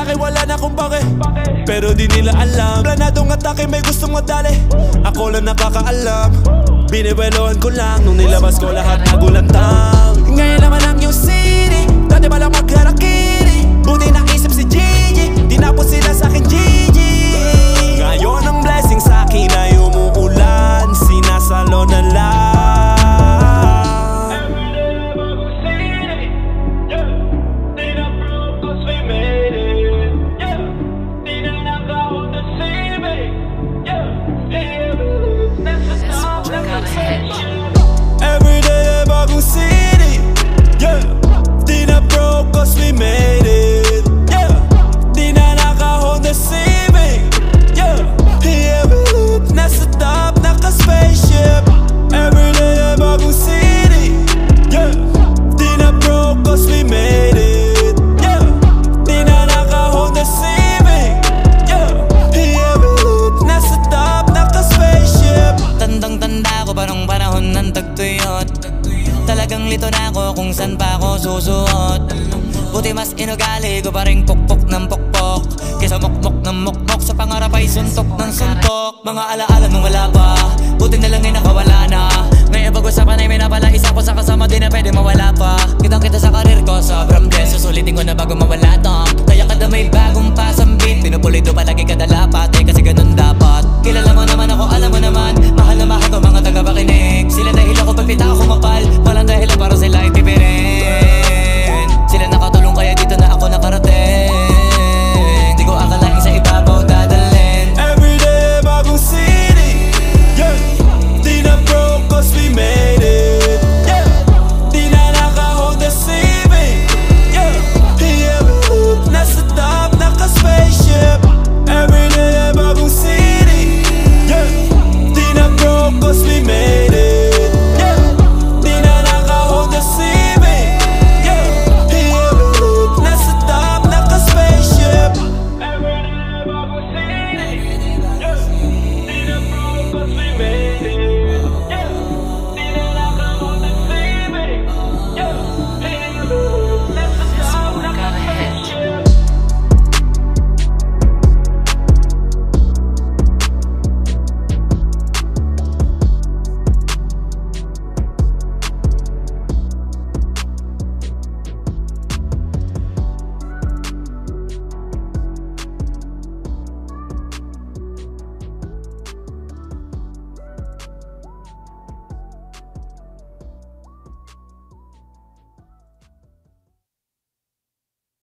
akin wala na akong pake. Pero di nila alam, planadong atake may gustong madali. Ako lang nakakaalam, biniwelohan ko lang nung nilabas ko lahat nagulantang. Ngayon naman lang yung city, dati palang magharakiri. Buti naisip si Gigi, tinapos sila sa'kin Gigi. Ngayon ang blessing sa'kin ay umuulan, sinasalo na lang. Every day bagong city, yeah. Di na broke cause we made it, yeah. Di na naka-Honda Civic, yeah. Yeah, we live nasa top, naka-spaceship. Every day bagong city, yeah. Di na broke cause we made it, yeah. Di na naka-Honda Civic, yeah. Yeah, we live nasa top, naka-spaceship. Tandang-tanda ko parang panahon ng tagtuyot. Talagang lito na ako kung saan pa ako susuot. Buti mas inugali ko pa rin pukpok ng pukpok kesa mokmok ng mokmok sa pangarap ay suntok ng suntok. Mga alaala nung wala pa, buti na lang ay nakawala na. Ngayon pag-usapan ay may napala isa ko sa kasama din na pwede mawala pa. Kitang kita sa karir ko, sobrang bless. Susulitin ko na bago mawala to. Kaya kada may